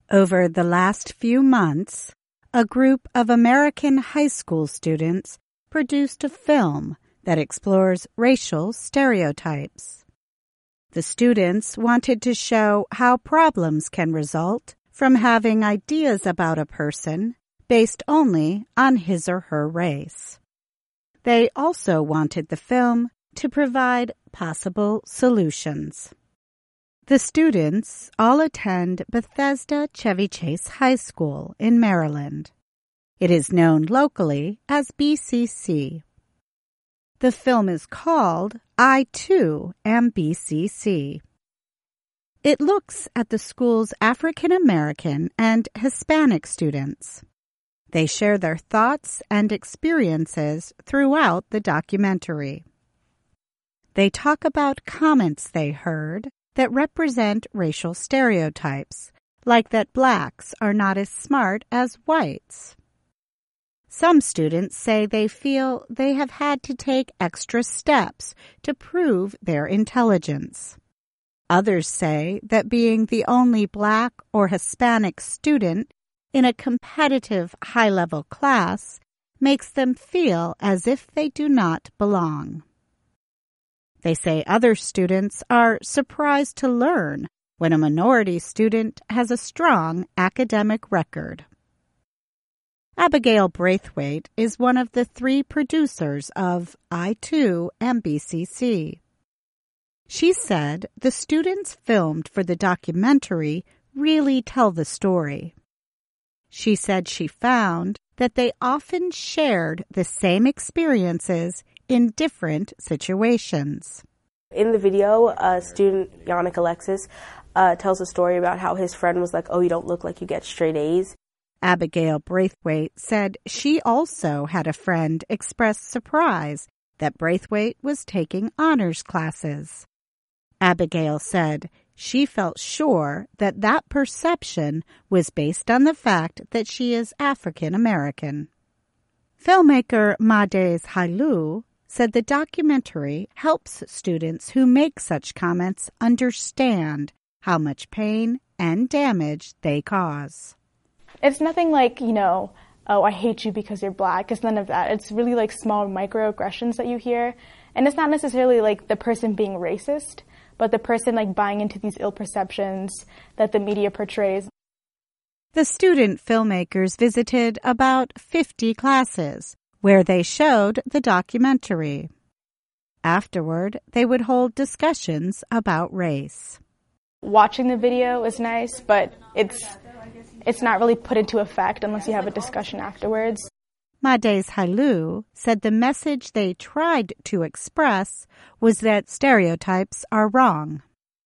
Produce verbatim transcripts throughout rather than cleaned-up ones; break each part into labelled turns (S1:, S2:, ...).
S1: Over the last few months, a group of American high school students produced a film that explores racial stereotypes. The students wanted to show how problems can result from having ideas about a person based only on his or her race. They also wanted the film to provide possible solutions. The students all attend Bethesda Chevy Chase High School in Maryland. It is known locally as B C C. The film is called I Too Am B C C. It looks at the school's African American and Hispanic students. They share their thoughts and experiences throughout the documentary. They talk about comments they heard that represent racial stereotypes, like that blacks are not as smart as whites. Some students say they feel they have had to take extra steps to prove their intelligence. Others say that being the only black or Hispanic student in a competitive high-level class makes them feel as if they do not belong. They say other students are surprised to learn when a minority student has a strong academic record. Abigail Braithwaite is one of the three producers of I Too Am B C C. She said the students filmed for the documentary really tell the story. She said she found that they often shared the same experiences in different situations.
S2: In the video, uh, student Yannick Alexis uh, tells a story about how his friend was like, oh, you don't look like you get straight A's.
S1: Abigail Braithwaite said she also had a friend express surprise that Braithwaite was taking honors classes. Abigail said she felt sure that that perception was based on the fact that she is African American. Filmmaker Madez Hailu said the documentary helps students who make such comments understand how much pain and damage they cause.
S3: It's nothing like, you know, oh, I hate you because you're black. It's none of that. It's really like small microaggressions that you hear. And it's not necessarily like the person being racist, but the person like buying into these ill perceptions that the media portrays.
S1: The student filmmakers visited about fifty classes where they showed the documentary. Afterward, they would hold discussions about race.
S3: Watching the video is nice, but it's it's not really put into effect unless you have a discussion afterwards.
S1: Madez Hailu said the message they tried to express was that stereotypes are wrong.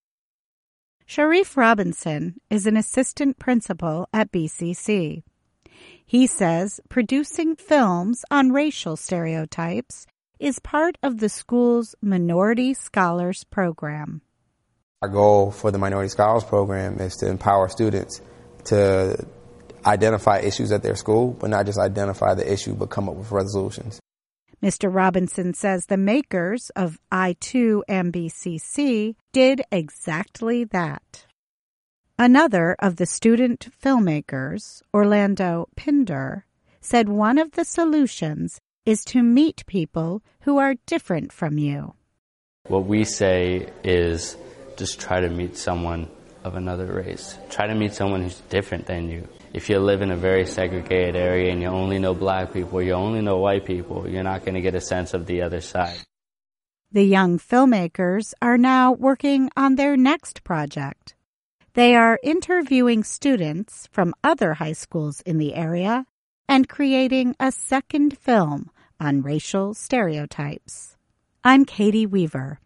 S1: Sharif Robinson is an assistant principal at B C C. He says producing films on racial stereotypes is part of the school's Minority Scholars Program.
S4: Our goal for the Minority Scholars Program is to empower students to identify issues at their school, but not just identify the issue, but come up with resolutions.
S1: Mister Robinson says the makers of I Too Am B C C did exactly that. Another of the student filmmakers, Orlando Pinder, said one of the solutions is to meet people who are different from you.
S5: What we say is just try to meet someone of another race. Try to meet someone who's different than you. If you live in a very segregated area and you only know black people, you only know white people, you're not going to get a sense of the other side.
S1: The young filmmakers are now working on their next project. They are interviewing students from other high schools in the area and creating a second film on racial stereotypes. I'm Katie Weaver.